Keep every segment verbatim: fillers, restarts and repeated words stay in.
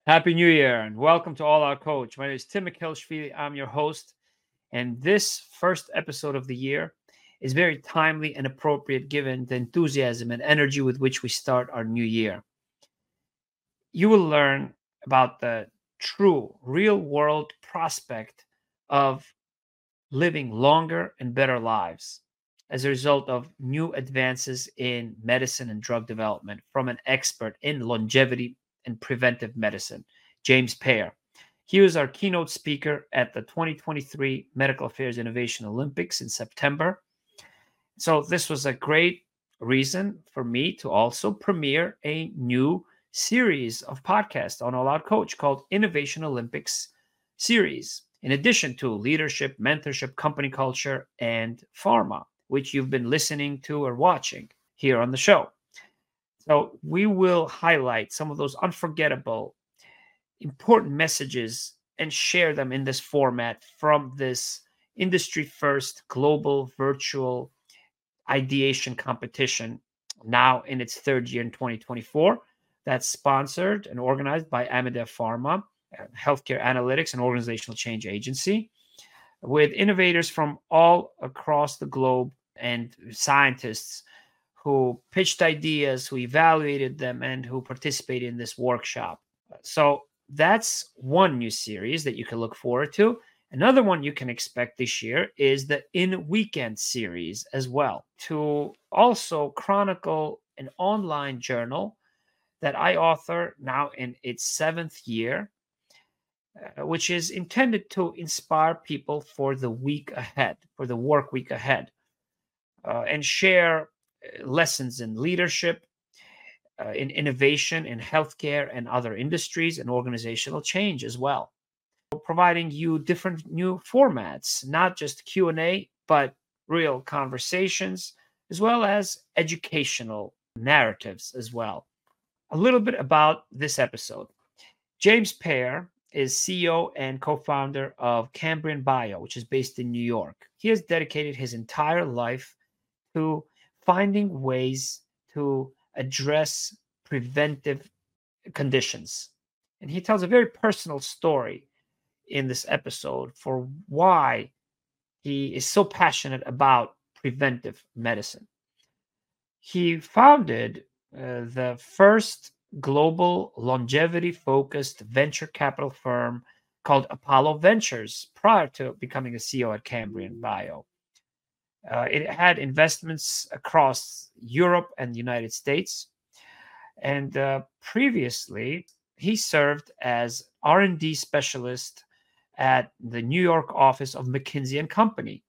Happy New Year and welcome to All Out Coach. My name is Tim Mikhelshvili. I'm your host, and this first episode of the year is very timely and appropriate given the enthusiasm and energy with which we start our new year. You will learn about the true, real world prospect of living longer and better lives as a result of new advances in medicine and drug development from an expert in longevity and preventive medicine, James Pear. He was our keynote speaker at the twenty twenty-three Medical Affairs Innovation Olympics in September. So, this was a great reason for me to also premiere a new series of podcasts on All Out Coach called Innovation Olympics Series, in addition to leadership, mentorship, company culture, and pharma, which you've been listening to or watching here on the show. So we will highlight some of those unforgettable, important messages and share them in this format from this industry first global virtual ideation competition, now in its third year in twenty twenty-four. That's sponsored and organized by Amadev Pharma, Healthcare Analytics and Organizational Change Agency, with innovators from all across the globe and scientists who pitched ideas, who evaluated them, and who participated in this workshop. So that's one new series that you can look forward to. Another one you can expect this year is the In Weekend series as well, to also chronicle an online journal that I author now in its seventh year, uh, which is intended to inspire people for the week ahead, for the work week ahead, uh, and share lessons in leadership, uh, in innovation, in healthcare and other industries, and organizational change as well. Providing you different new formats, not just Q and A, but real conversations, as well as educational narratives as well. A little bit about this episode. James Pear is C E O and co-founder of Cambrian Bio, which is based in New York. He has dedicated his entire life to finding ways to address preventive conditions. And he tells a very personal story in this episode for why he is so passionate about preventive medicine. He founded uh, the first global longevity focused venture capital firm called Apollo Ventures prior to becoming a C E O at Cambrian Bio. Uh, it had investments across Europe and the United States. And uh, previously, he served as R and D specialist at the New York office of McKinsey and Company,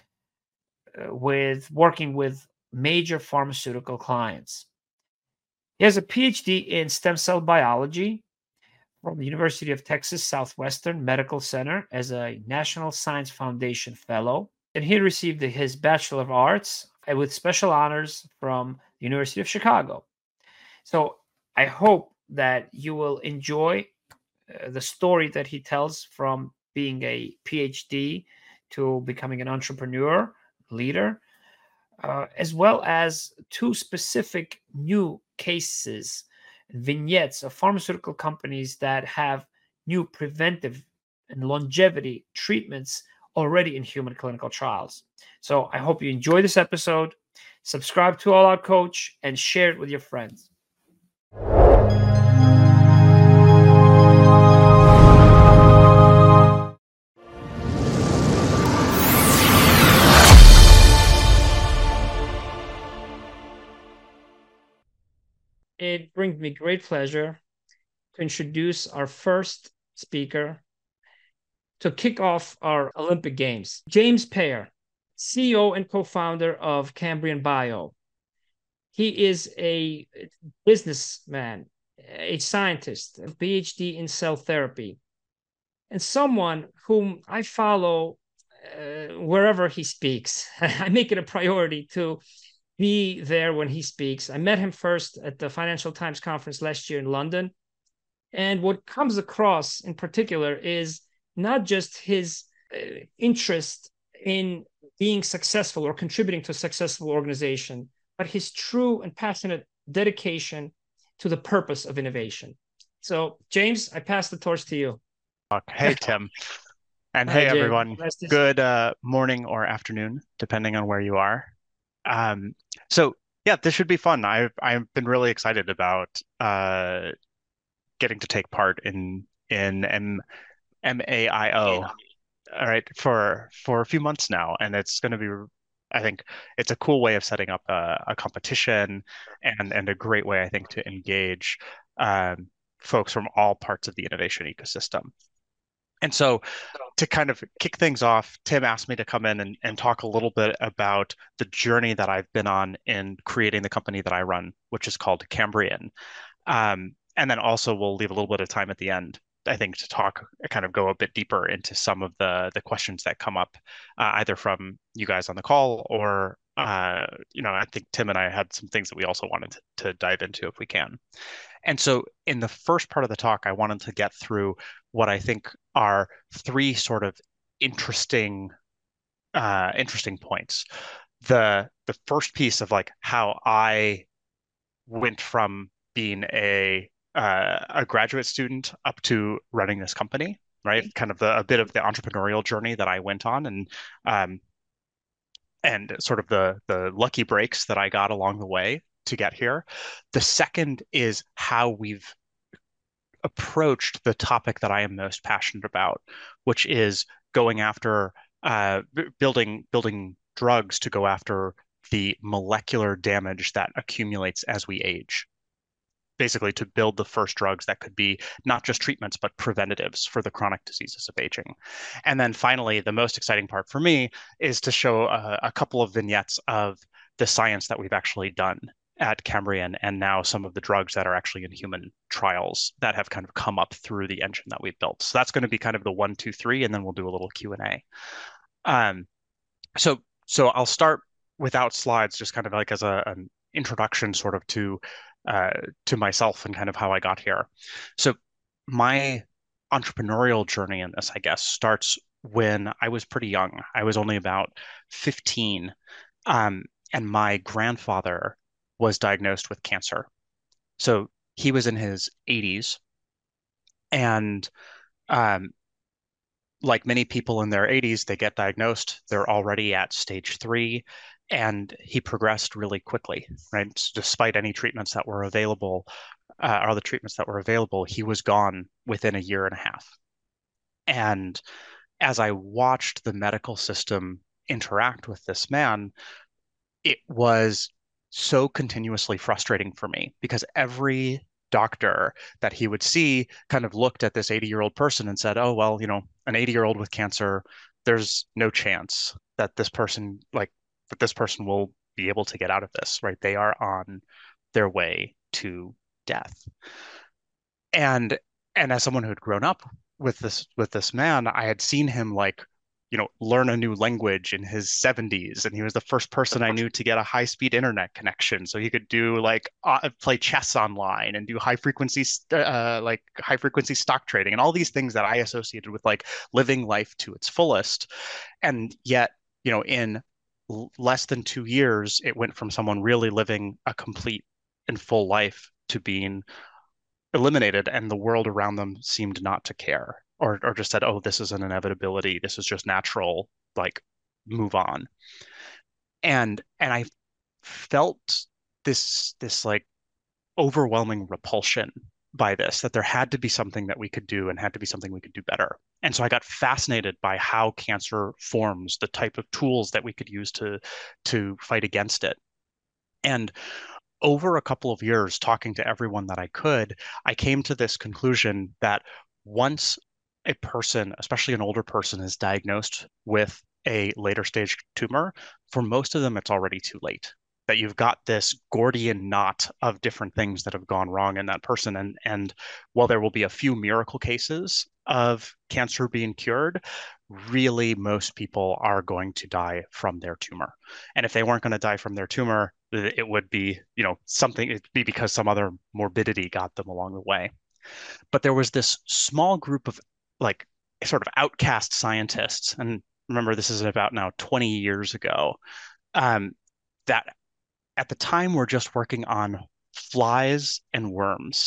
uh, with working with major pharmaceutical clients. He has a P H D in stem cell biology from the University of Texas Southwestern Medical Center as a National Science Foundation Fellow. And he received his Bachelor of Arts with special honors from the University of Chicago. So I hope that you will enjoy uh, the story that he tells from being a P H D to becoming an entrepreneur, leader, uh, as well as two specific new cases, vignettes of pharmaceutical companies that have new preventive and longevity treatments already in human clinical trials. So I hope you enjoy this episode. Subscribe to All Out Coach and share it with your friends. It brings me great pleasure to introduce our first speaker to kick off our Olympic Games. James Pear, C E O and co-founder of Cambrian Bio. He is a businessman, a scientist, a P H D in cell therapy, and someone whom I follow uh, wherever he speaks. I make it a priority to be there when he speaks. I met him first at the Financial Times conference last year in London. And what comes across in particular is not just his uh, interest in being successful or contributing to a successful organization, but his true and passionate dedication to the purpose of innovation. So, James, I pass the torch to you. Hey, Tim. And Hi, hey, James. everyone. Nice to Good uh, morning or afternoon, depending on where you are. Um, so, yeah, this should be fun. I've I've been really excited about uh, getting to take part in in M MAIO, all right, for for a few months now, and it's going to be, I think, it's a cool way of setting up a, a competition and and a great way, I think, to engage um, folks from all parts of the innovation ecosystem. And so to kind of kick things off, Tim asked me to come in and, and talk a little bit about the journey that I've been on in creating the company that I run, which is called Cambrian. Um, and then also we'll leave a little bit of time at the end, I think, to talk, kind of go a bit deeper into some of the the questions that come up, uh, either from you guys on the call or uh, you know, I think Tim and I had some things that we also wanted to, to dive into if we can. And so, in the first part of the talk, I wanted to get through what I think are three sort of interesting, uh, interesting points. The the first piece of like how I went from being a uh, a graduate student up to running this company, right? Kind of the, a bit of the entrepreneurial journey that I went on, and um, and sort of the the lucky breaks that I got along the way to get here. The second is how we've approached the topic that I am most passionate about, which is going after uh, b- building building drugs to go after the molecular damage that accumulates as we age. Basically, to build the first drugs that could be not just treatments, but preventatives for the chronic diseases of aging. And then finally, the most exciting part for me is to show a, a couple of vignettes of the science that we've actually done at Cambrian and now some of the drugs that are actually in human trials that have kind of come up through the engine that we've built. So that's going to be kind of the one, two, three, and then we'll do a little Q and A. Um, so so I'll start without slides, just kind of like as a, an introduction sort of to uh, to myself and kind of how I got here. So my entrepreneurial journey in this, I guess, starts when I was pretty young. I was only about fifteen, um, and my grandfather was diagnosed with cancer. So he was in his eighties, and um, like many people in their eighties, they get diagnosed, they're already at stage three, and he progressed really quickly, right? So despite any treatments that were available, uh, or the treatments that were available, he was gone within a year and a half. And as I watched the medical system interact with this man, it was so continuously frustrating for me because every doctor that he would see kind of looked at this eighty year old person and said, oh, well, you know, an eighty year old with cancer, there's no chance that this person, like, that this person will be able to get out of this, right? They are on their way to death. And and as someone who had grown up with this with this man, I had seen him like, you know, learn a new language in his seventies, and he was the first person I knew to get a high-speed internet connection, so he could do like uh, play chess online and do high frequency uh, like high frequency stock trading and all these things that I associated with like living life to its fullest. And yet, you know, in l- less than two years, it went from someone really living a complete and full life to being eliminated, and the world around them seemed not to care, or or just said, "Oh, this is an inevitability. This is just natural. Like, move on." And and I felt this this like overwhelming repulsion by this, that there had to be something that we could do and had to be something we could do better. And so I got fascinated by how cancer forms, the type of tools that we could use to to fight against it. And over a couple of years talking to everyone that I could, I came to this conclusion that once a person, especially an older person, is diagnosed with a later stage tumor, for most of them, it's already too late. That you've got this Gordian knot of different things that have gone wrong in that person. And, and while there will be a few miracle cases of cancer being cured, really most people are going to die from their tumor. And if they weren't going to die from their tumor, it would be, you know, something, it'd be because some other morbidity got them along the way. But there was this small group of like sort of outcast scientists. And remember, this is about now twenty years ago, um, that at the time were just working on flies and worms.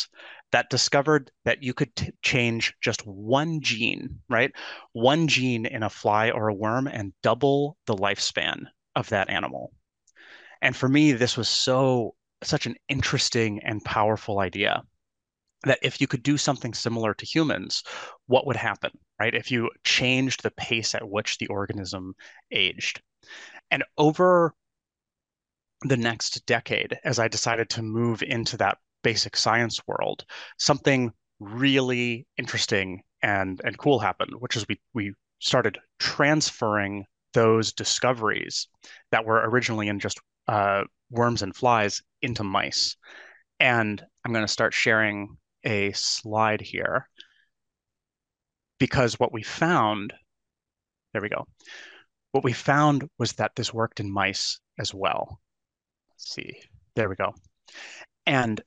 that discovered that you could t change just one gene, right? One gene in a fly or a worm and double the lifespan of that animal. And for me, this was so such an interesting and powerful idea that if you could do something similar to humans, what would happen, right? If you changed the pace at which the organism aged. And over the next decade, as I decided to move into that basic science world, something really interesting and and cool happened, which is we we started transferring those discoveries that were originally in just uh, worms and flies into mice. And I'm going to start sharing a slide here because what we found, there we go. What we found was that this worked in mice as well. Let's see, there we go. And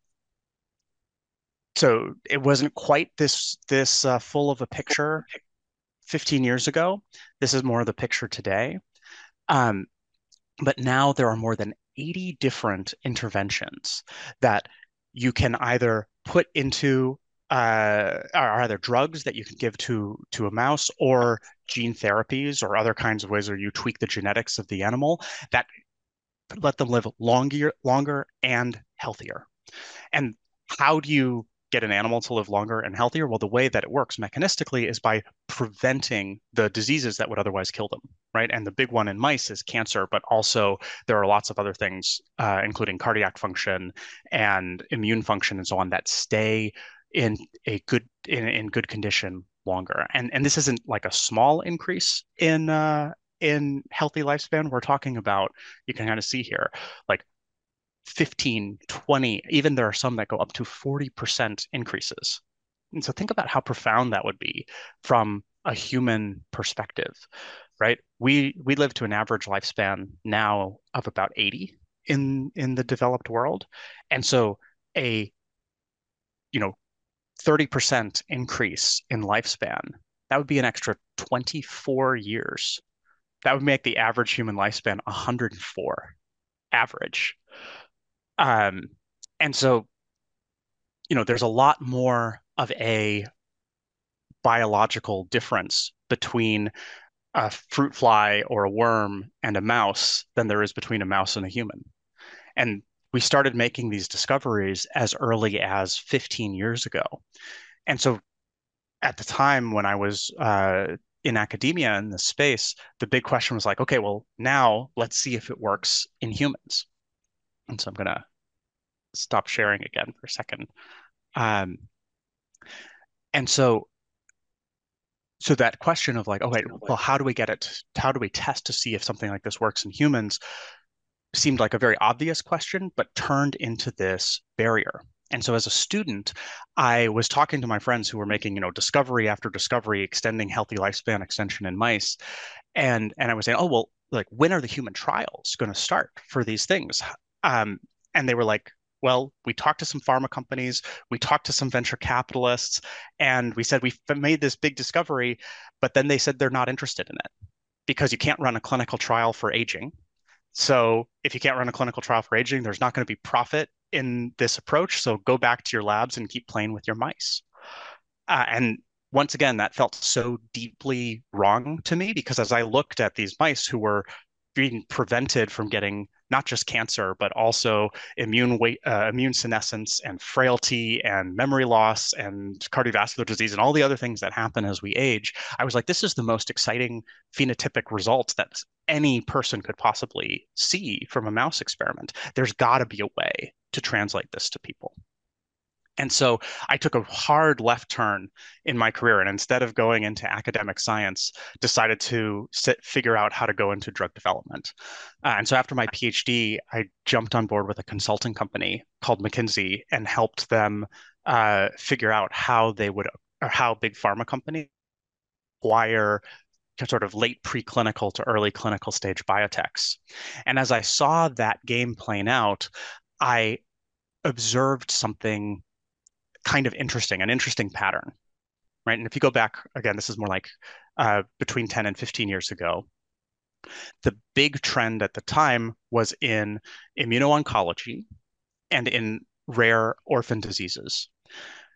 so it wasn't quite this this uh, full of a picture fifteen years ago. This is more of the picture today. Um, but now there are more than eighty different interventions that you can either put into uh, are either drugs that you can give to to a mouse or gene therapies or other kinds of ways where you tweak the genetics of the animal that let them live longer, longer and healthier. And how do you get an animal to live longer and healthier? Well, the way that it works mechanistically is by preventing the diseases that would otherwise kill them, right? And the big one in mice is cancer, but also there are lots of other things, uh, including cardiac function and immune function and so on, that stay in a good in, in good condition longer. And and this isn't like a small increase in uh, in healthy lifespan. We're talking about, you can kind of see here, like fifteen, twenty, even there are some that go up to forty percent increases. And so think about how profound that would be from a human perspective, right? We we live to an average lifespan now of about eighty in in the developed world. And so a, you know, thirty percent increase in lifespan, that would be an extra twenty-four years. That would make the average human lifespan one hundred four average. Um, and so, you know, there's a lot more of a biological difference between a fruit fly or a worm and a mouse than there is between a mouse and a human. And we started making these discoveries as early as fifteen years ago. And so at the time when I was uh, in academia in this space, the big question was like, okay, well, now let's see if it works in humans. And so I'm going to stop sharing again for a second. Um, and so, so that question of like, oh wait, well, how do we get it? How do we test to see if something like this works in humans seemed like a very obvious question, but turned into this barrier. And so as a student, I was talking to my friends who were making, you know, discovery after discovery, extending healthy lifespan extension in mice. And and I was saying, oh, well, like when are the human trials going to start for these things? Um, and they were like, well, we talked to some pharma companies, we talked to some venture capitalists, and we said we made this big discovery, but then they said they're not interested in it because you can't run a clinical trial for aging. So if you can't run a clinical trial for aging, there's not going to be profit in this approach. So go back to your labs and keep playing with your mice. Uh, and once again, that felt so deeply wrong to me because as I looked at these mice who were being prevented from getting not just cancer, but also immune weight, uh, immune senescence and frailty and memory loss and cardiovascular disease and all the other things that happen as we age, I was like, this is the most exciting phenotypic results that any person could possibly see from a mouse experiment. There's got to be a way to translate this to people. And so I took a hard left turn in my career, and instead of going into academic science, decided to sit, figure out how to go into drug development. Uh, and so after my PhD, I jumped on board with a consulting company called McKinsey and helped them uh, figure out how they would, or how big pharma companies acquire sort of late preclinical to early clinical stage biotechs. And as I saw that game playing out, I observed something kind of interesting, an interesting pattern, right? And if you go back, again, this is more like uh, between ten and fifteen years ago, the big trend at the time was in immuno-oncology and in rare orphan diseases.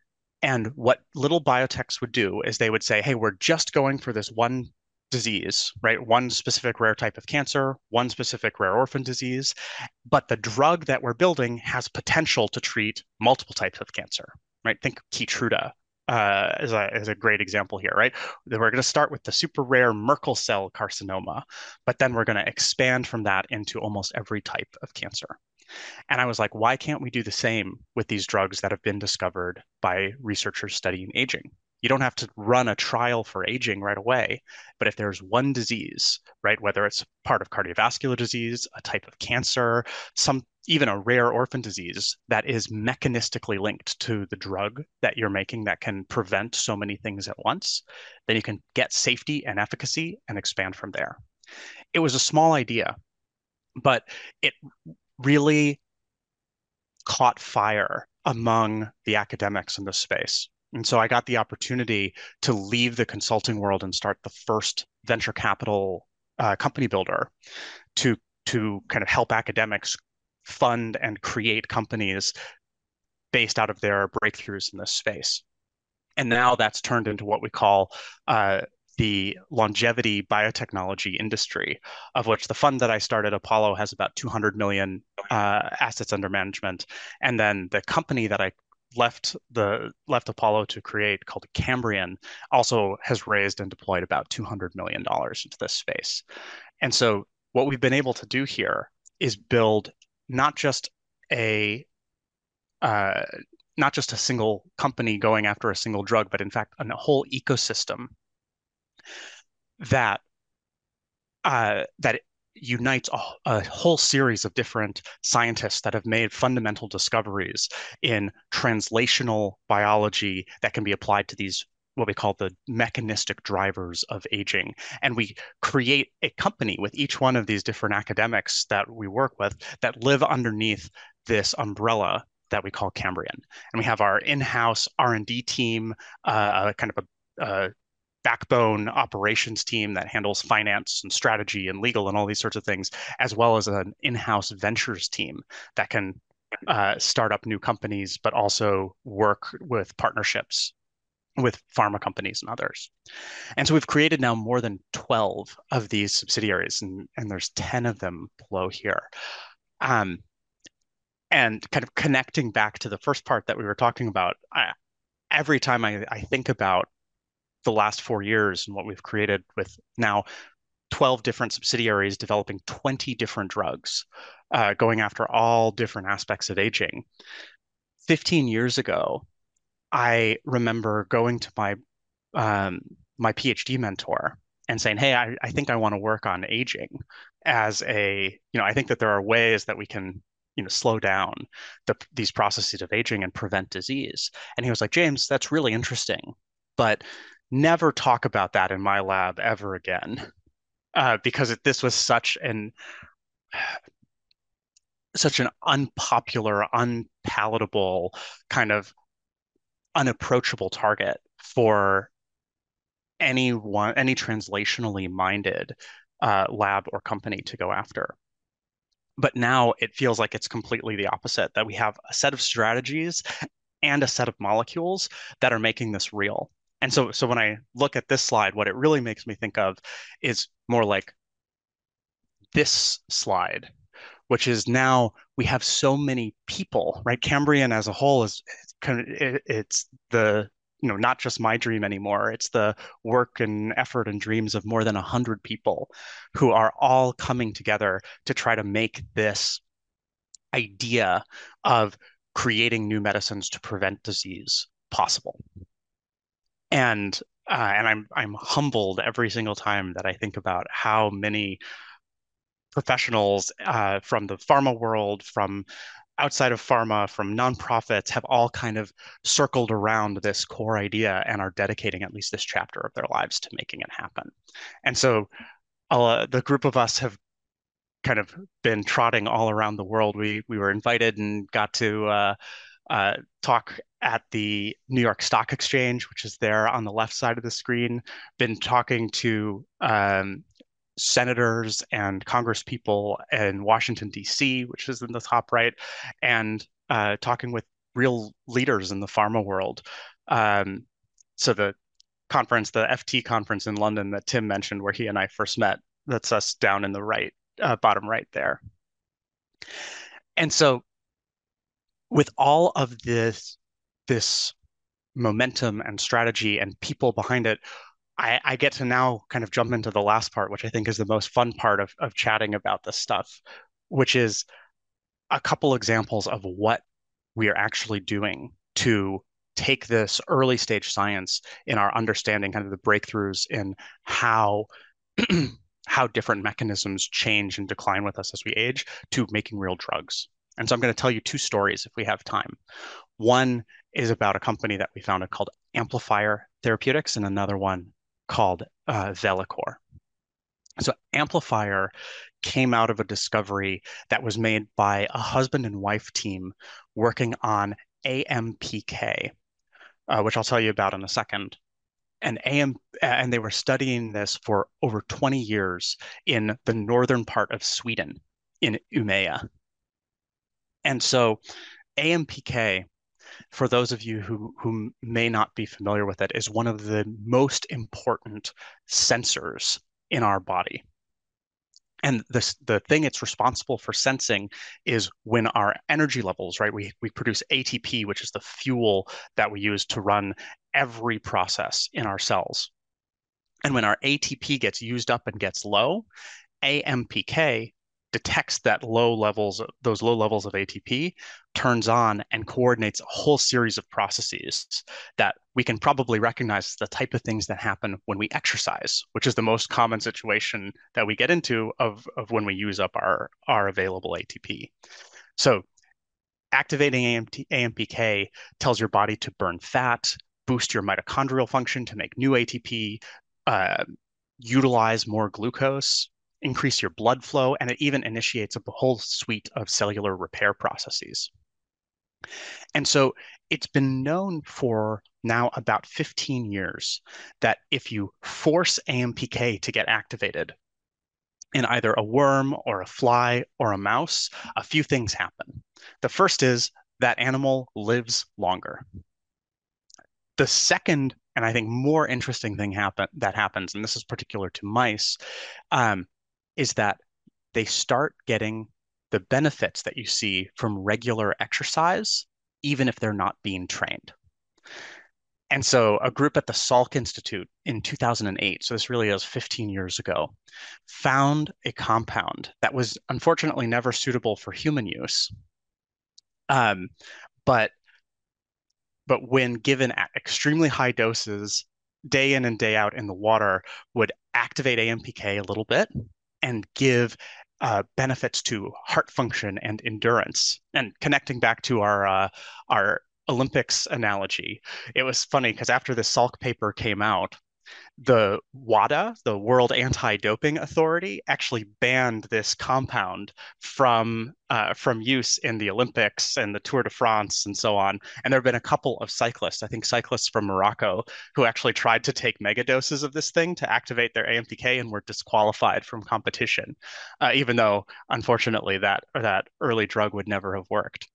And what little biotechs would do is they would say, hey, we're just going for this one disease, right? One specific rare type of cancer, one specific rare orphan disease, but the drug that we're building has potential to treat multiple types of cancer, right? Think Keytruda uh, is a, is a great example here, right? We're going to start with the super rare Merkel cell carcinoma, but then we're going to expand from that into almost every type of cancer. And I was like, why can't we do the same with these drugs that have been discovered by researchers studying aging? You don't have to run a trial for aging right away, but if there's one disease, right, whether it's part of cardiovascular disease, a type of cancer, some even a rare orphan disease that is mechanistically linked to the drug that you're making that can prevent so many things at once, then you can get safety and efficacy and expand from there. It was a small idea, but it really caught fire among the academics in this space. And so I got the opportunity to leave the consulting world and start the first venture capital uh, company builder to to kind of help academics fund and create companies based out of their breakthroughs in this space. And now that's turned into what we call uh, the longevity biotechnology industry, of which the fund that I started, Apollo, has about two hundred million uh, assets under management. And then the company that I left the left Apollo to create, called Cambrian, also has raised and deployed about two hundred million dollars into this space. And so what we've been able to do here is build not just a uh, not just a single company going after a single drug, but in fact, a whole ecosystem that uh, that unites a, a whole series of different scientists that have made fundamental discoveries in translational biology that can be applied to these what we call the mechanistic drivers of aging. And we create a company with each one of these different academics that we work with that live underneath this umbrella that we call Cambrian. And we have our in-house R and D team, uh, kind of a, a backbone operations team that handles finance and strategy and legal and all these sorts of things, as well as an in-house ventures team that can uh, start up new companies, but also work with partnerships with pharma companies and others. And so we've created now more than twelve of these subsidiaries, and, and there's ten of them below here. Um, and kind of connecting back to the first part that we were talking about, I, every time I, I think about the last four years and what we've created with now twelve different subsidiaries developing twenty different drugs, uh, going after all different aspects of aging. fifteen years ago, I remember going to my um, my PhD mentor and saying, "Hey, I, I think I want to work on aging as a, you know, I think that there are ways that we can, you know, slow down the, these processes of aging and prevent disease." And he was like, "James, that's really interesting, but never talk about that in my lab ever again." Uh, because it, this was such an such an unpopular, unpalatable, kind of unapproachable target for anyone, any translationally minded uh, lab or company to go after. But now it feels like it's completely the opposite, that we have a set of strategies and a set of molecules that are making this real. And so, so when I look at this slide, what it really makes me think of is more like this slide, which is now we have so many people, right? Cambrian as a whole is kind of, it, it's the, you know, not just my dream anymore. It's the work and effort and dreams of more than a hundred people who are all coming together to try to make this idea of creating new medicines to prevent disease possible. And uh, and I'm I'm humbled every single time that I think about how many professionals uh, from the pharma world, from outside of pharma, from nonprofits, have all kind of circled around this core idea and are dedicating at least this chapter of their lives to making it happen. And so uh, the group of us have kind of been trotting all around the world. We we were invited and got to uh, uh, talk at the New York Stock Exchange, which is there on the left side of the screen. Been talking to um, senators and congresspeople in Washington, D C, which is in the top right, and uh, talking with real leaders in the pharma world Um, so the conference, the F T conference in London that Tim mentioned, where he and I first met, that's us down in the right, uh, bottom right there. And so with all of this, this momentum and strategy and people behind it, I, I get to now kind of jump into the last part, which I think is the most fun part of, of chatting about this stuff, which is a couple examples of what we are actually doing to take this early stage science in our understanding, kind of the breakthroughs in how how different mechanisms change and decline with us as we age, to making real drugs. And so I'm going to tell you two stories if we have time. One is about a company that we founded called Amplifier Therapeutics, and another one called uh, Velicor. So Amplifier came out of a discovery that was made by a husband and wife team working on A M P K, uh, which I'll tell you about in a second. And A M, and they were studying this for over twenty years in the northern part of Sweden, in Umeå. And so A M P K, for those of you who, who may not be familiar with it, is one of the most important sensors in our body. And this, the thing it's responsible for sensing is when our energy levels, right? We, we produce A T P, which is the fuel that we use to run every process in our cells. And when our A T P gets used up and gets low, A M P K detects that low levels, those low levels of A T P, turns on and coordinates a whole series of processes that we can probably recognize as the type of things that happen when we exercise, which is the most common situation that we get into of, of when we use up our, our available A T P. So activating A M P K tells your body to burn fat, boost your mitochondrial function to make new A T P, uh, utilize more glucose, increase your blood flow, and it even initiates a whole suite of cellular repair processes. And so it's been known for now about fifteen years that if you force A M P K to get activated in either a worm or a fly or a mouse, a few things happen. The first is that animal lives longer. The second, and I think more interesting thing happen that happens, and this is particular to mice, um, is that they start getting the benefits that you see from regular exercise, even if they're not being trained. And so a group at the Salk Institute in two thousand eight, so this really is fifteen years ago, found a compound that was unfortunately never suitable for human use. Um, but but when given at extremely high doses, day in and day out in the water, would activate A M P K a little bit and give uh, benefits to heart function and endurance. And connecting back to our uh, our Olympics analogy, it was funny because after the Salk paper came out, the WADA, the World Anti-Doping Authority, actually banned this compound from uh, from use in the Olympics and the Tour de France and so on. And there have been a couple of cyclists, I think cyclists from Morocco, who actually tried to take mega doses of this thing to activate their A M P K and were disqualified from competition, uh, even though unfortunately that that early drug would never have worked.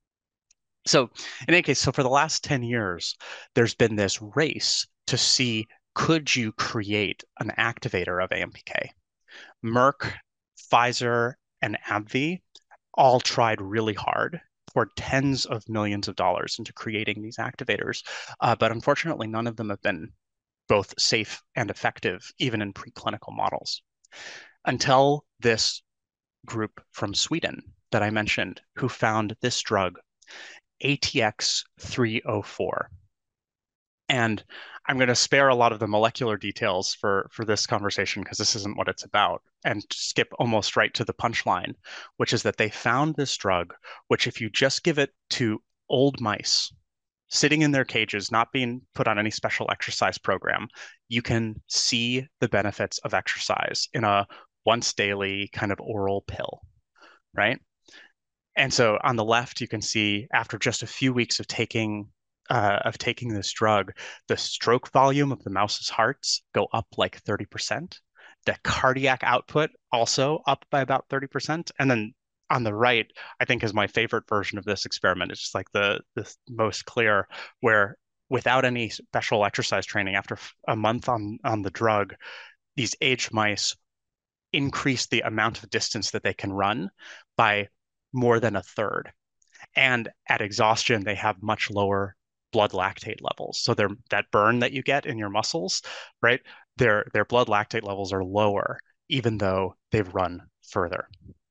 So in any case, so for the last ten years, there's been this race to see, could you create an activator of A M P K? Merck, Pfizer, and AbbVie all tried really hard, poured tens of millions of dollars into creating these activators, uh, but unfortunately, none of them have been both safe and effective, even in preclinical models. Until this group from Sweden that I mentioned, who found this drug, A T X three oh four. And I'm going to spare a lot of the molecular details for, for this conversation because this isn't what it's about, and skip almost right to the punchline, which is that they found this drug, which if you just give it to old mice sitting in their cages, not being put on any special exercise program, you can see the benefits of exercise in a once daily kind of oral pill, right? And so on the left, you can see after just a few weeks of taking uh, of taking this drug, the stroke volume of the mouse's hearts go up like thirty percent. The cardiac output also up by about thirty percent. And then on the right, I think is my favorite version of this experiment. It's just like the the most clear, where without any special exercise training, after a month on, on the drug, these aged mice increase the amount of distance that they can run by more than a third. And at exhaustion, they have much lower blood lactate levels. So they're, that burn that you get in your muscles, right? Their, their blood lactate levels are lower, even though they've run further.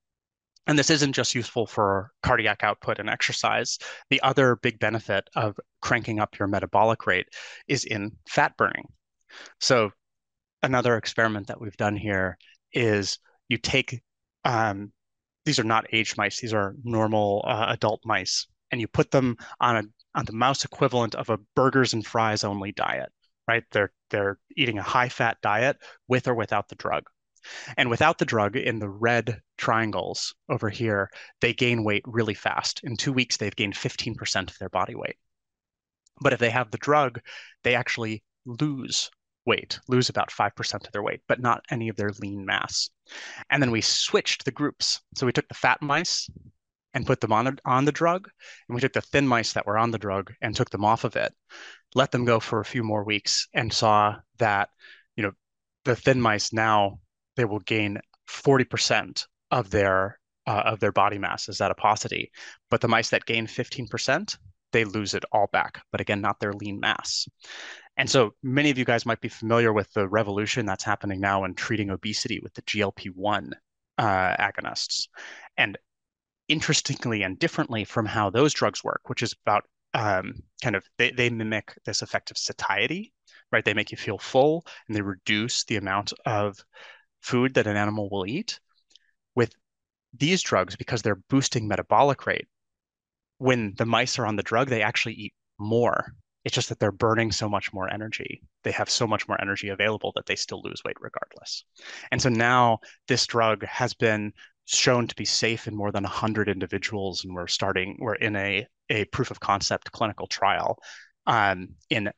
And this isn't just useful for cardiac output and exercise. The other big benefit of cranking up your metabolic rate is in fat burning. So another experiment that we've done here is you take, um, these are not aged mice, these are normal uh, adult mice, and you put them on a on the mouse equivalent of a burgers and fries only diet, right? They're they're eating a high fat diet with or without the drug. And without the drug, in the red triangles over here, they gain weight really fast. In two weeks, they've gained fifteen percent of their body weight. But if they have the drug, they actually lose weight, lose about five percent of their weight, but not any of their lean mass. And then we switched the groups. So we took the fat mice and put them on, on the drug, and we took the thin mice that were on the drug and took them off of it, let them go for a few more weeks, and saw that, you know, the thin mice now, they will gain forty percent of their uh, of their body mass as adiposity. But the mice that gain fifteen percent, they lose it all back, but again, not their lean mass. And so many of you guys might be familiar with the revolution that's happening now in treating obesity with the G L P one uh, agonists. And interestingly and differently from how those drugs work, which is about um, kind of, they, they mimic this effect of satiety, right? They make you feel full and they reduce the amount of food that an animal will eat. With these drugs, because they're boosting metabolic rate, when the mice are on the drug, they actually eat more. It's just that they're burning so much more energy. They have so much more energy available that they still lose weight regardless. And so now this drug has been shown to be safe in more than one hundred individuals, and we're starting, we're in a, a proof of concept clinical trial um, in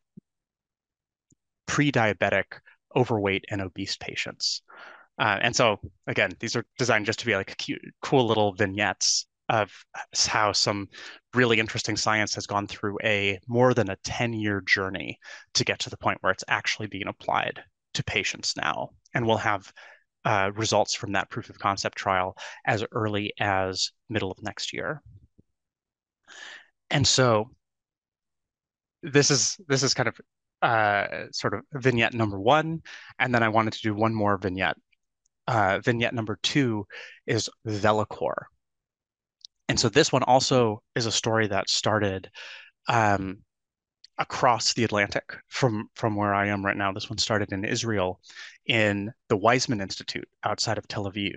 pre-diabetic, overweight, and obese patients. Uh, and so, again, these are designed just to be like cute, cool little vignettes of how some really interesting science has gone through a more than a ten-year journey to get to the point where it's actually being applied to patients now. And we'll have uh, results from that proof of concept trial as early as middle of next year. And so this is this is kind of uh, sort of vignette number one. And then I wanted to do one more vignette. Uh, vignette number two is Velacor. And so this one also is a story that started um, across the Atlantic from, from where I am right now. This one started in Israel in the Weizmann Institute outside of Tel Aviv,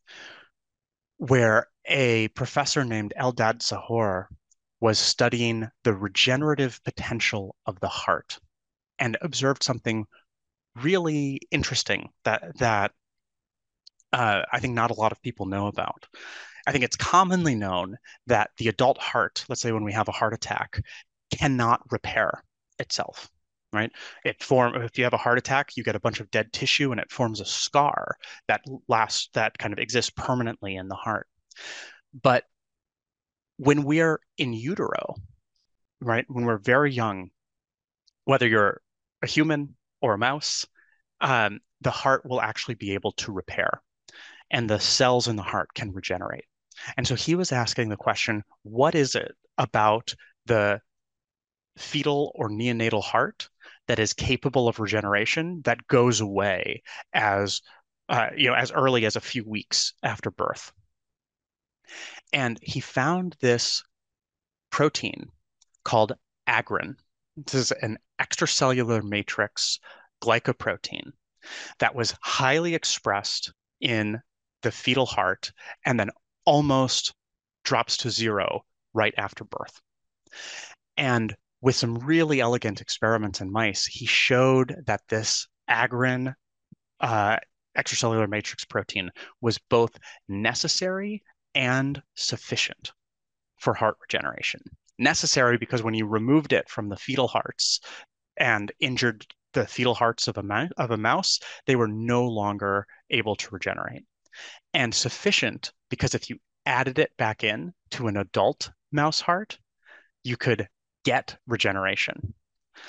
where a professor named Eldad Zahor was studying the regenerative potential of the heart and observed something really interesting that, that uh, I think not a lot of people know about. I think it's commonly known that the adult heart, let's say when we have a heart attack, cannot repair itself, right? It form if you have a heart attack, you get a bunch of dead tissue and it forms a scar that lasts, that kind of exists permanently in the heart. But when we're in utero, right, when we're very young, whether you're a human or a mouse, um, the heart will actually be able to repair, and the cells in the heart can regenerate. And so he was asking the question, what is it about the fetal or neonatal heart that is capable of regeneration that goes away as uh, you know, as early as a few weeks after birth? And he found this protein called agrin. This is an extracellular matrix glycoprotein that was highly expressed in the fetal heart and then almost drops to zero right after birth. And with some really elegant experiments in mice, he showed that this agrin uh, extracellular matrix protein was both necessary and sufficient for heart regeneration. Necessary because when you removed it from the fetal hearts and injured the fetal hearts of a, of a mouse, they were no longer able to regenerate. And sufficient because if you added it back in to an adult mouse heart, you could get regeneration.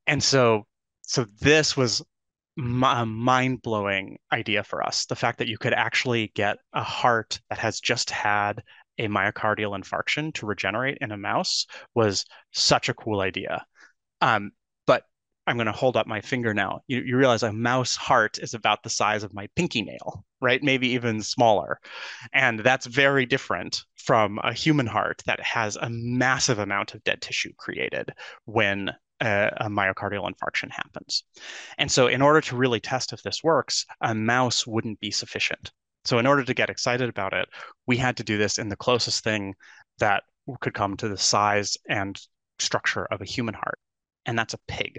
And so, so this was a mind-blowing idea for us. The fact that you could actually get a heart that has just had a myocardial infarction to regenerate in a mouse was such a cool idea. Um, but I'm going to hold up my finger now. You, you realize a mouse heart is about the size of my pinky nail, right? Maybe even smaller. And that's very different from a human heart that has a massive amount of dead tissue created when a, a myocardial infarction happens. And so, in order to really test if this works, a mouse wouldn't be sufficient. So, in order to get excited about it, we had to do this in the closest thing that could come to the size and structure of a human heart, and that's a pig.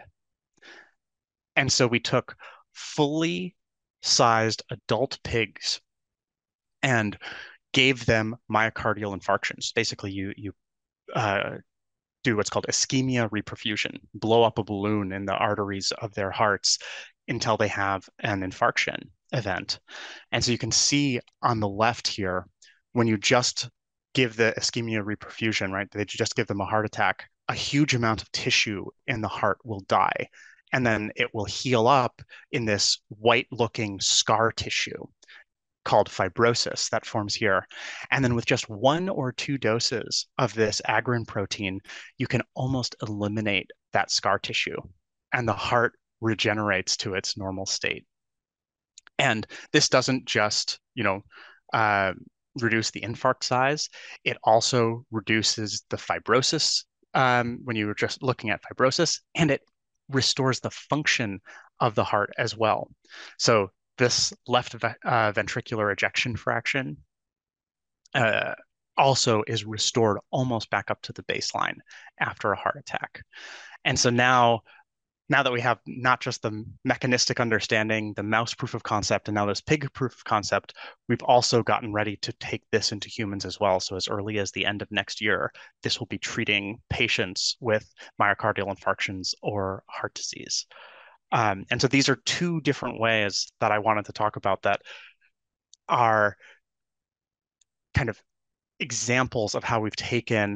And so we took fully sized adult pigs and gave them myocardial infarctions. Basically, you you uh, do what's called ischemia reperfusion, blow up a balloon in the arteries of their hearts until they have an infarction event. And so you can see on the left here, when you just give the ischemia reperfusion, right, they just give them a heart attack, a huge amount of tissue in the heart will die. And then it will heal up in this white looking scar tissue called fibrosis that forms here. And then with just one or two doses of this agrin protein, you can almost eliminate that scar tissue and the heart regenerates to its normal state. And this doesn't just, you know, uh, reduce the infarct size, it also reduces the fibrosis um, when you were just looking at fibrosis, and it restores the function of the heart as well. So this left uh, ventricular ejection fraction uh, also is restored almost back up to the baseline after a heart attack. And so now, now that we have not just the mechanistic understanding, the mouse proof of concept, and now this pig proof of concept, we've also gotten ready to take this into humans as well. So as early as the end of next year, this will be treating patients with myocardial infarctions or heart disease. Um, and so these are two different ways that I wanted to talk about that are kind of examples of how we've taken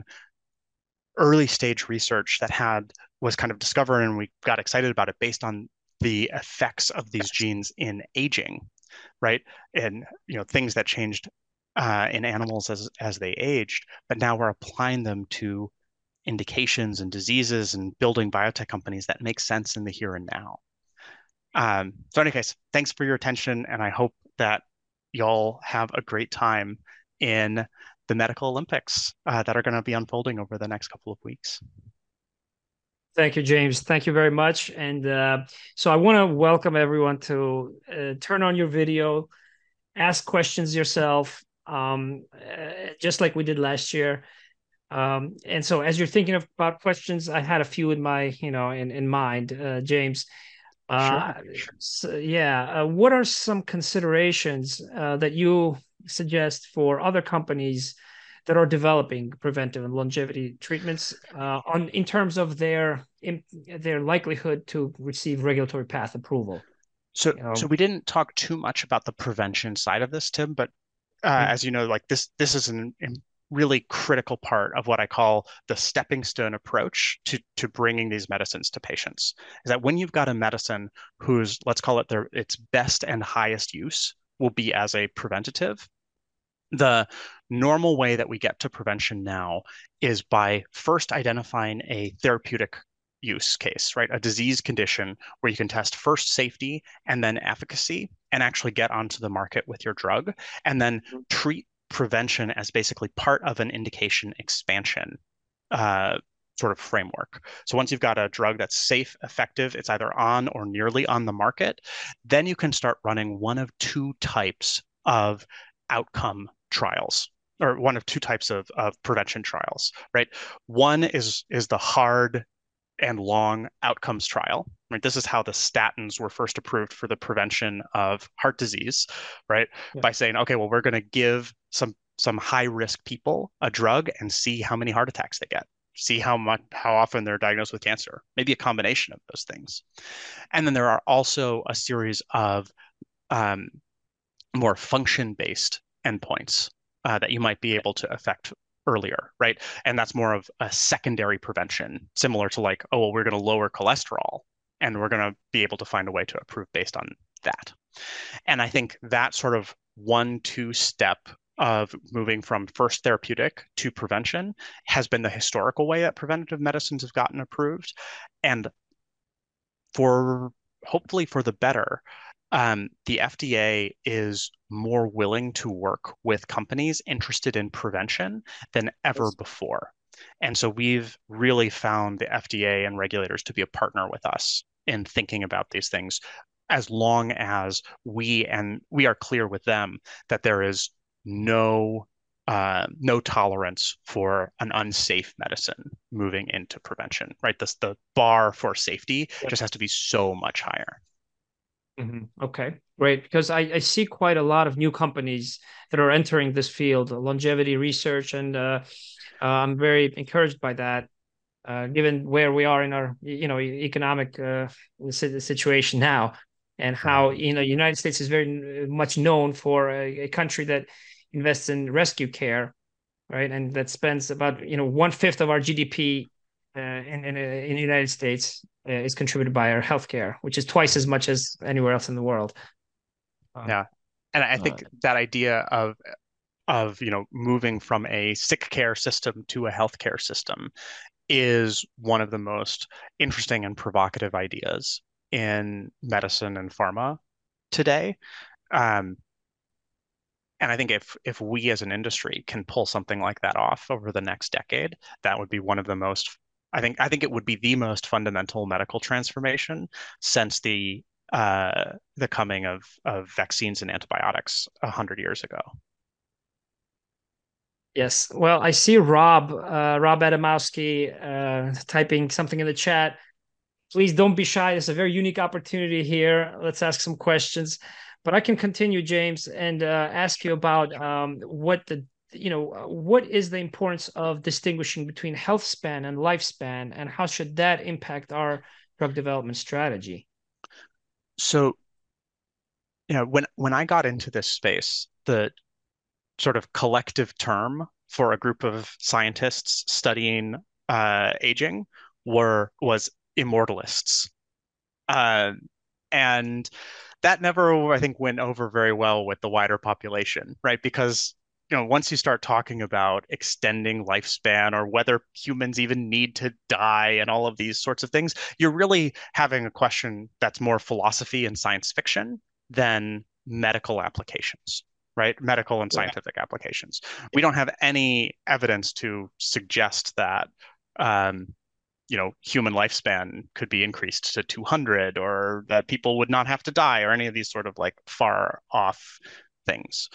early stage research that had was kind of discovered and we got excited about it based on the effects of these genes in aging, right? And you know things that changed uh, in animals as as they aged, but now we're applying them to indications and diseases and building biotech companies that make sense in the here and now. Um, so, in any case, thanks for your attention, and I hope that y'all have a great time in the medical Olympics uh, that are going to be unfolding over the next couple of weeks. Thank you, James. Thank you very much. And uh, so I want to welcome everyone to uh, turn on your video, ask questions yourself, um, uh, just like we did last year. Um, and so as you're thinking about questions, I had a few in my, you know, in, in mind, uh, James. Uh, Sure. so, yeah. Uh, what are some considerations uh, that you suggest for other companies that are developing preventive and longevity treatments uh, on in terms of their in, their likelihood to receive regulatory path approval? So, You know, so we didn't talk too much about the prevention side of this, Tim, but uh, as you know, like this, this is an, a really critical part of what I call the stepping stone approach to to bringing these medicines to patients. Is that when you've got a medicine whose, let's call it their its best and highest use will be as a preventative, the normal way that we get to prevention now is by first identifying a therapeutic use case, right? A disease condition where you can test first safety and then efficacy and actually get onto the market with your drug, and then treat prevention as basically part of an indication expansion uh, sort of framework. So once you've got a drug that's safe, effective, it's either on or nearly on the market, then you can start running one of two types of outcome trials, or one of two types of, of prevention trials, right? One is is the hard and long outcomes trial, right? This is how the statins were first approved for the prevention of heart disease, right? yeah. By saying, okay, well, we're going to give some some high risk people a drug and see how many heart attacks they get, see how much how often they're diagnosed with cancer, maybe a combination of those things. And then there are also a series of um, more function based endpoints uh, that you might be able to affect earlier, right? And that's more of a secondary prevention, similar to like, oh, well, we're going to lower cholesterol and we're going to be able to find a way to improve based on that. And I think that sort of one, two step of moving from first therapeutic to prevention has been the historical way that preventative medicines have gotten approved. And for hopefully for the better, um, the F D A is more willing to work with companies interested in prevention than ever Yes. before. And so we've really found the F D A and regulators to be a partner with us in thinking about these things, as long as we and we are clear with them that there is no uh, no tolerance for an unsafe medicine moving into prevention, right? This, the bar for safety Yep. just has to be so much higher. Mhm. Okay, great. Because I, I see quite a lot of new companies that are entering this field, longevity research, and uh, uh, I'm very encouraged by that. Uh, given where we are in our, you know, e- economic uh, si- situation now, and Right. how, you know, United States is very much known for a, a country that invests in rescue care, right, and that spends about, you know, one fifth of our G D P uh, in in, uh, in the United States uh, is contributed by our healthcare, which is twice as much as anywhere else in the world. Um, Yeah. And I uh, think that idea of of, you know, moving from a sick care system to a healthcare system is one of the most interesting and provocative ideas in medicine and pharma today. Um, and I think if if we as an industry can pull something like that off over the next decade, that would be one of the most, I think I think it would be the most fundamental medical transformation since the uh, the coming of of vaccines and antibiotics a hundred years ago. yes. Well, I see Rob, uh, Rob Adamowski, uh, typing something in the chat. Please don't be shy. It's a very unique opportunity here. Let's ask some questions. But I can continue, James, and uh, ask you about um, what the you know what is the importance of distinguishing between health span and lifespan, and how should that impact our drug development strategy? So, you know, when when I got into this space, the sort of collective term for a group of scientists studying uh, aging were was immortalists. Uh, and that never, I think, went over very well with the wider population, right? Because, you know, once you start talking about extending lifespan or whether humans even need to die and all of these sorts of things, you're really having a question that's more philosophy and science fiction than medical applications, right? Medical and Yeah. scientific applications. We don't have any evidence to suggest that um, you know, human lifespan could be increased to two hundred or that people would not have to die or any of these sort of like far off things.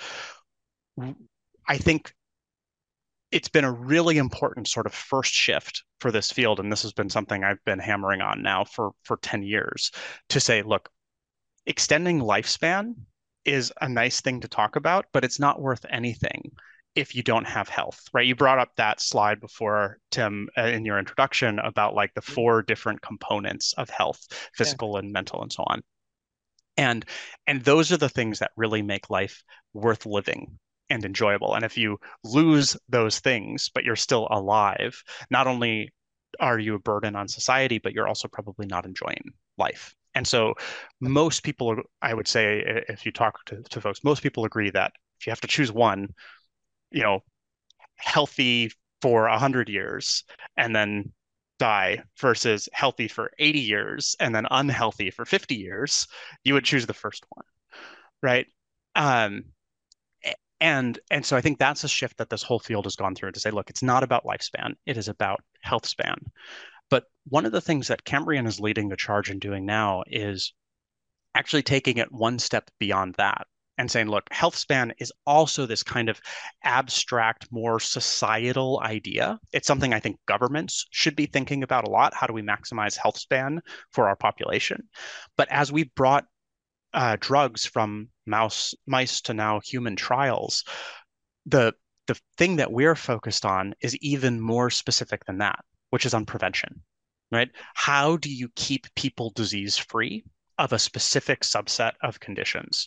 I think it's been a really important sort of first shift for this field, and this has been something I've been hammering on now for for ten years to say, look, extending lifespan is a nice thing to talk about, but it's not worth anything if you don't have health, right? You brought up that slide before, Tim, uh, in your introduction about like the four different components of health, Yeah. physical and mental and so on. And and those are the things that really make life worth living and enjoyable. And if you lose those things, but you're still alive, not only are you a burden on society, but you're also probably not enjoying life. And so most people, I would say, if you talk to, to folks, most people agree that if you have to choose one, you know, healthy for a hundred years and then die versus healthy for eighty years and then unhealthy for fifty years, you would choose the first one, right? Um, and and so I think that's a shift that this whole field has gone through to say, look, it's not about lifespan, it is about health span. But one of the things that Cambrian is leading the charge in doing now is actually taking it one step beyond that and saying, look, health span is also this kind of abstract, more societal idea. It's something I think governments should be thinking about a lot. How do we maximize health span for our population? But as we brought uh, drugs from mouse mice to now human trials, the the thing that we're focused on is even more specific than that, which is on prevention, right? How do you keep people disease free of a specific subset of conditions?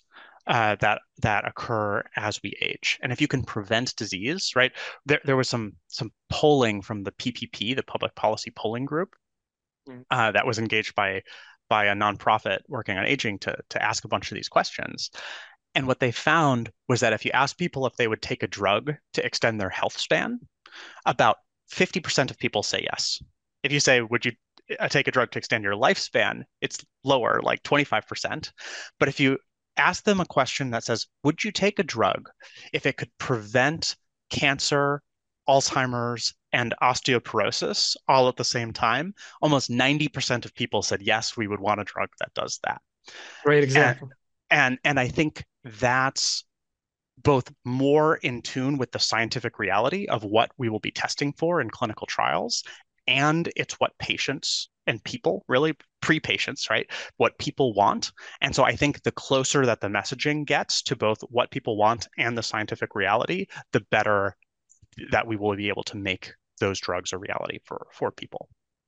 uh, that that occur as we age. And if you can prevent disease, right? There there was some some polling from the P P P, the Public Policy Polling Group, Mm. uh, that was engaged by by a nonprofit working on aging to to ask a bunch of these questions. And what they found was that if you ask people if they would take a drug to extend their health span, about fifty percent of people say yes. If you say, would you uh, take a drug to extend your lifespan, it's lower, like twenty-five percent. But if you ask them a question that says, would you take a drug if it could prevent cancer, Alzheimer's, and osteoporosis all at the same time, almost ninety percent of people said, yes, we would want a drug that does that. Great And example. and and I think that's both more in tune with the scientific reality of what we will be testing for in clinical trials, and it's what patients and people, really pre-patients, right? What people want. And so I think the closer that the messaging gets to both what people want and the scientific reality, the better that we will be able to make those drugs a reality for for people.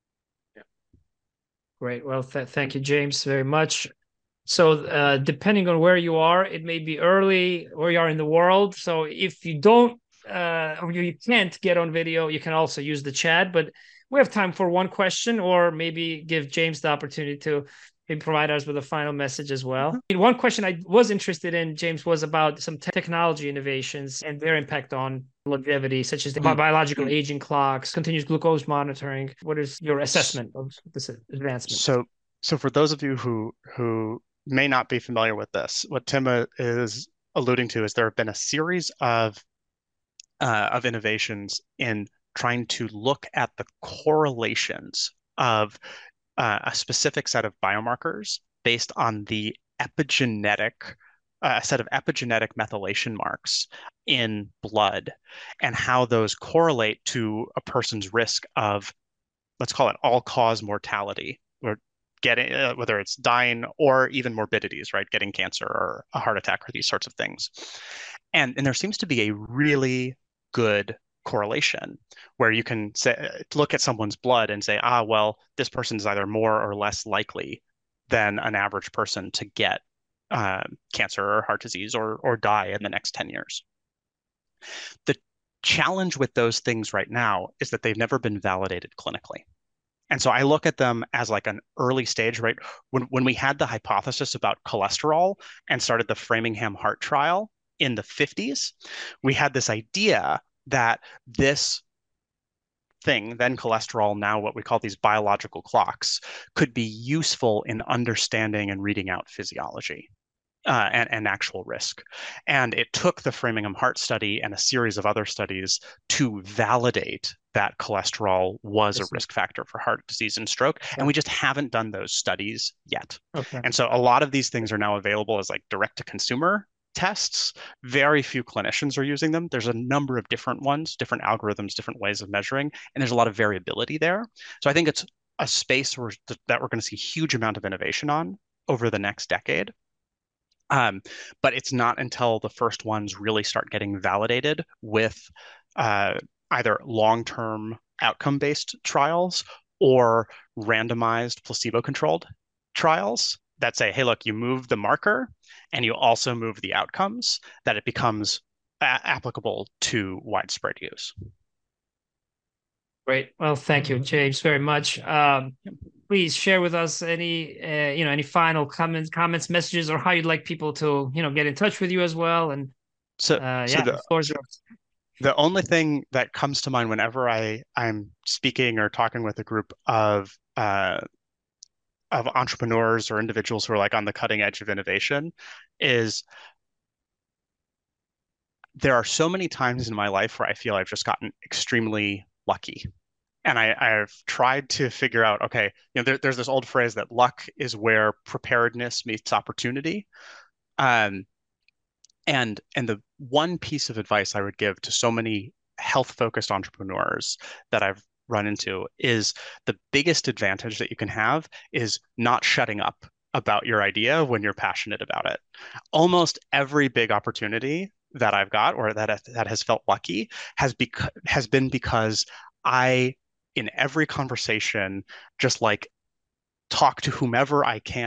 Great. Well, th thank you, James, very much. So, uh, depending on where you are, it may be early where you are in the world. So, if you don't, uh, or you can't get on video, you can also use the chat. But we have time for one question, or maybe give James the opportunity to maybe provide us with a final message as well. Mhm. One question I was interested in, James, was about some te- technology innovations and their impact on longevity, such as the bi- Mhm. biological aging clocks, continuous glucose monitoring. What is your assessment of this advancement? So, so for those of you who who may not be familiar with this, what Tim uh, is alluding to is there have been a series of uh, of innovations in trying to look at the correlations of uh, a specific set of biomarkers based on the epigenetic, uh, a set of epigenetic methylation marks in blood and how those correlate to a person's risk of, let's call it all-cause mortality, or getting, uh, whether it's dying or even morbidities, right? Getting cancer or a heart attack or these sorts of things. And, and there seems to be a really good correlation where you can say, look at someone's blood and say, ah, well, this person is either more or less likely than an average person to get uh, cancer or heart disease or or die in the next ten years. The challenge with those things right now is that they've never been validated clinically. And so I look at them as like an early stage, right? When when we had the hypothesis about cholesterol and started the Framingham Heart Trial in the fifties, we had this idea that this thing, then cholesterol, now what we call these biological clocks, could be useful in understanding and reading out physiology. Uh, and, and actual risk. And it took the Framingham Heart Study and a series of other studies to validate that cholesterol was a Yes, sir. risk factor for heart disease and stroke. And Okay. we just haven't done those studies yet. Okay. And so a lot of these things are now available as like direct to consumer tests. Very few clinicians are using them. There's a number of different ones, different algorithms, different ways of measuring, and there's a lot of variability there. So I think it's a space where, that we're going to see huge amount of innovation on over the next decade. Um, but it's not until the first ones really start getting validated with uh, either long-term outcome-based trials or randomized placebo-controlled trials that say, hey, look, you move the marker and you also move the outcomes, that it becomes a- applicable to widespread use. Great. Well, thank you, James, very much. Um, please share with us any, uh, you know, any final comments, comments, messages, or how you'd like people to, you know, get in touch with you as well. And So, uh, so yeah, the the floor is yours. the only thing that comes to mind whenever I I'm speaking or talking with a group of uh, of entrepreneurs or individuals who are like on the cutting edge of innovation is there are so many times in my life where I feel I've just gotten extremely lucky. And I, I've tried to figure out, okay, you know, there, there's this old phrase that luck is where preparedness meets opportunity. Um, and and the one piece of advice I would give to so many health-focused entrepreneurs that I've run into is the biggest advantage that you can have is not shutting up about your idea when you're passionate about it. Almost every big opportunity that I've got or that that has felt lucky has bec has been because I, in every conversation, just like talk to whomever I can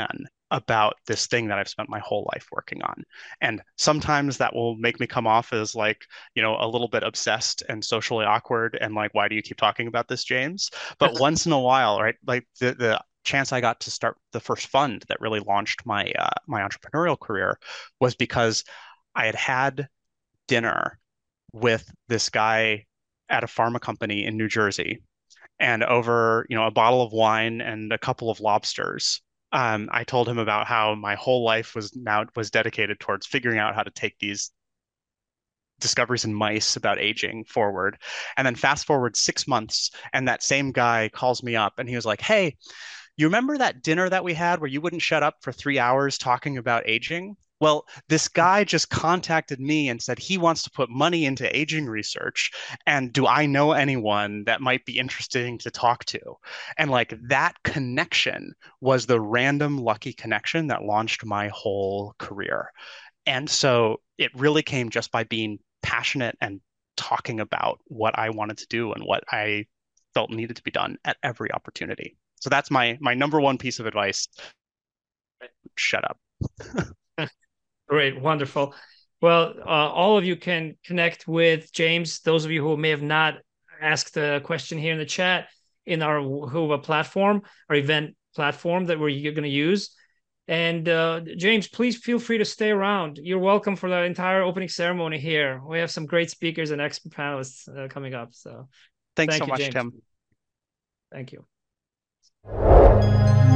about this thing that I've spent my whole life working on. And sometimes that will make me come off as like, you know, a little bit obsessed and socially awkward and like, why do you keep talking about this, James? But once in a while, right, like the the chance I got to start the first fund that really launched my uh, my entrepreneurial career was because I had had dinner with this guy at a pharma company in New Jersey, and over, you know, a bottle of wine and a couple of lobsters, um, I told him about how my whole life was now was dedicated towards figuring out how to take these discoveries in mice about aging forward. And then fast forward six months, and that same guy calls me up and he was like, "Hey, you remember that dinner that we had where you wouldn't shut up for three hours talking about aging? Well, this guy just contacted me and said he wants to put money into aging research. And do I know anyone that might be interesting to talk to?" And like that connection was the random lucky connection that launched my whole career. And so it really came just by being passionate and talking about what I wanted to do and what I felt needed to be done at every opportunity. So that's my my number one piece of advice. Shut up. Great, wonderful. Well, uh, all of you can connect with James. Those of you who may have not asked a question here in the chat in our Whova platform, our event platform that we're going to use. And uh, James, please feel free to stay around. You're welcome for the entire opening ceremony here. We have some great speakers and expert panelists uh, coming up. So Thanks thank so you, much, James. Tim. Thank you.